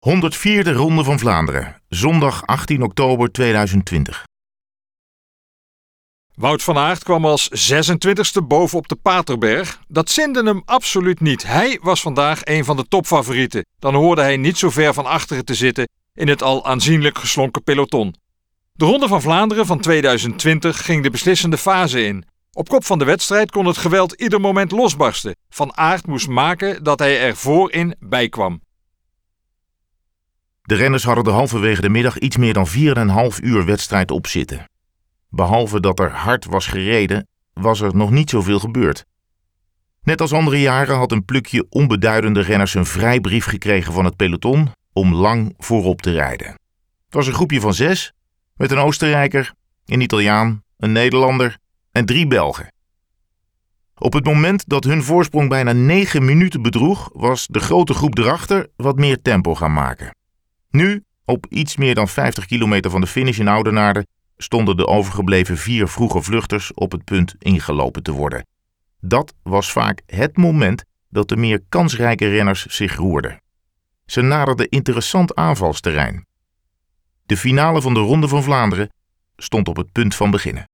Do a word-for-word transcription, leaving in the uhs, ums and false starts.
honderdvierde Ronde van Vlaanderen, zondag achttien oktober tweeduizend twintig. Wout van Aert kwam als zesentwintigste bovenop de Paterberg. Dat zinde hem absoluut niet. Hij was vandaag een van de topfavorieten. Dan hoorde hij niet zo ver van achteren te zitten in het al aanzienlijk geslonken peloton. De Ronde van Vlaanderen van tweeduizend twintig ging de beslissende fase in. Op kop van de wedstrijd kon het geweld ieder moment losbarsten. Van Aert moest maken dat hij er voorin bij kwam. De renners hadden er halverwege de middag iets meer dan vier en een half uur wedstrijd op zitten. Behalve dat er hard was gereden, was er nog niet zoveel gebeurd. Net als andere jaren had een plukje onbeduidende renners een vrijbrief gekregen van het peloton om lang voorop te rijden. Het was een groepje van zes, met een Oostenrijker, een Italiaan, een Nederlander en drie Belgen. Op het moment dat hun voorsprong bijna negen minuten bedroeg, was de grote groep erachter wat meer tempo gaan maken. Nu, op iets meer dan vijftig kilometer van de finish in Oudenaarde, stonden de overgebleven vier vroege vluchters op het punt ingelopen te worden. Dat was vaak het moment dat de meer kansrijke renners zich roerden. Ze naderden interessant aanvalsterrein. De finale van de Ronde van Vlaanderen stond op het punt van beginnen.